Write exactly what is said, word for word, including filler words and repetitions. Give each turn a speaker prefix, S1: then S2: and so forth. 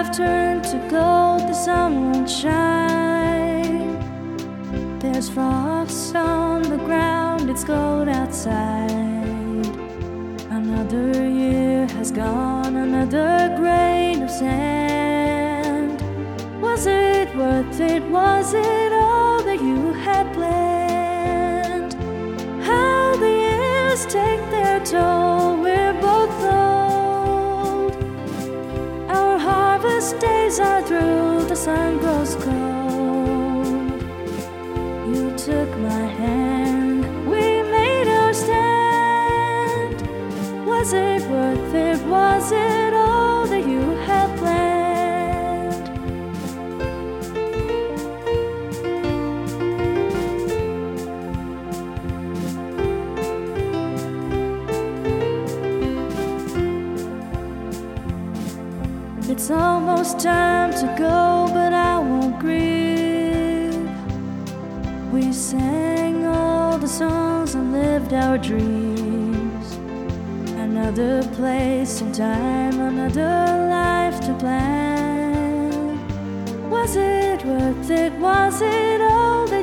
S1: life turned to gold, the sun won't shine. There's frost on the ground, it's cold outside. Another year has gone, another grain of sand. Was it worth it? Was it all that you had planned? How the years take their toll, we're both old. Our harvest days are through, the sun grows cold. You took my hand, we made our stand. Was it worth it? Was it all that you had planned? It's almost time to go, but I won't grieve. We sang all the songs and lived our dreams. Another place and time, another life to plan. Was it worth it? Was it all that